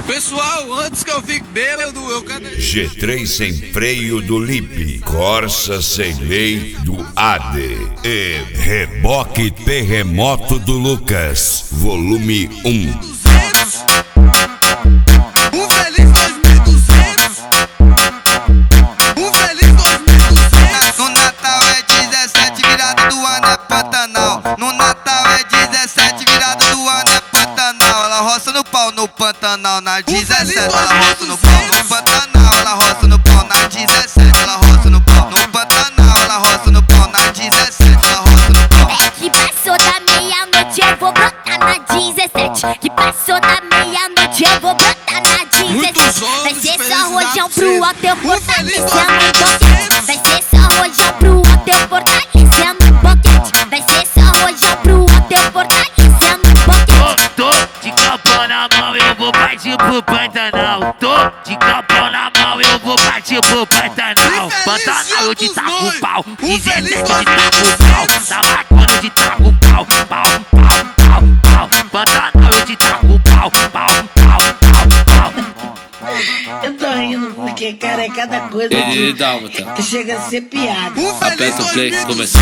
Pessoal, antes que eu fique bêbado, eu quero... G3 sem freio do Lipe, Corsa sem lei do AD e Reboque Terremoto do Lucas, volume 1. Um feliz 2200. Um feliz 2200. No Natal é 17, virada do ano é Pantanal. No Natal é 17, virada do ano é Pantanal. Ela roça no pau no Pantanal na 17. Ela roça no pau no Pantanal. Ela roça no pau na 17. Ela roça no pau no Pantanal. Ela roça no pau na 17. Ela roça no pau. É que passou da meia-noite, eu vou brotar na 17. Que passou da meia-noite, eu vou brotar na 17. Vai ser só rojão pro alto, eu fortalecendo o boquete. Vai ser só rojão pro alto, eu fortalecendo o boquete. Vai ser só rojão pro alto, eu fortalecendo o boquete. Tô de capão na mão, eu vou partir pro Pantanal. Tô de capão na mão, eu vou partir pro Pantanal. Pantanal eu te taco o pau, 17 de taco o pau. Tá marcando de taco o pau, pau, pau, pau, pau. Pantanal eu te taco o pau, pau, pau, pau, pau. Eu tô rindo porque, cara, é cada coisa Ele dálmata. que chega a ser piada. Aperta o play, começou.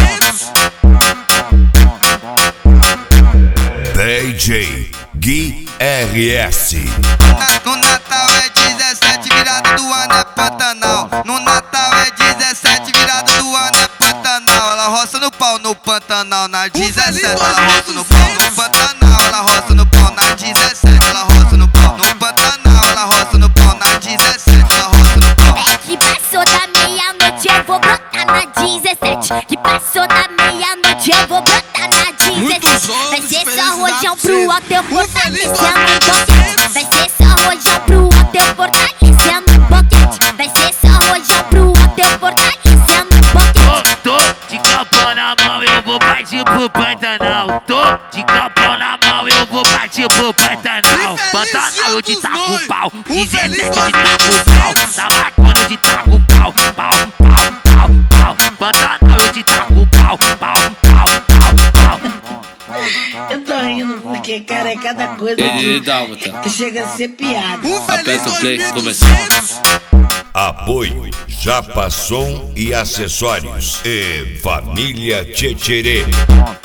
DJ Gui RS. No Natal é 17, virada do ano é Pantanal. No Natal é 17, virada do ano é Pantanal. Ela roça no pau no Pantanal na 17. Ela roça no pau no Pantanal. Ela roça no pau na 17. Ela roça no pau no Pantanal. Ela roça no pau na 17. Ela roça no pau. É que passou da meia-noite, eu vou brotar na 17. Que passou da meia-noite, eu vou brotar na 17. Vai ser só rojão pro alto, eu fortalecendo o boquete. Vai ser só rojão pro alto, eu fortalecendo o boquete. Vai ser só rojão pro alto, eu fortalecendo o boquete. Tô de capão na mão, eu vou partir pro Pantanal. Tô de capão na mão, eu vou partir pro Pantanal. Pantanal eu te taco o pau, 17 de taco o pau. Tá marcando de taco o pau, pau, pau, pau, pau. Pantanal eu te taco o pau, pau, pau, pau, pau. Eu tô rindo porque, cara, é cada coisa Ele dálmata. que chega a ser piada. Aperta o play, começou. Apoio Japassom e acessórios e Família Tchetcherê.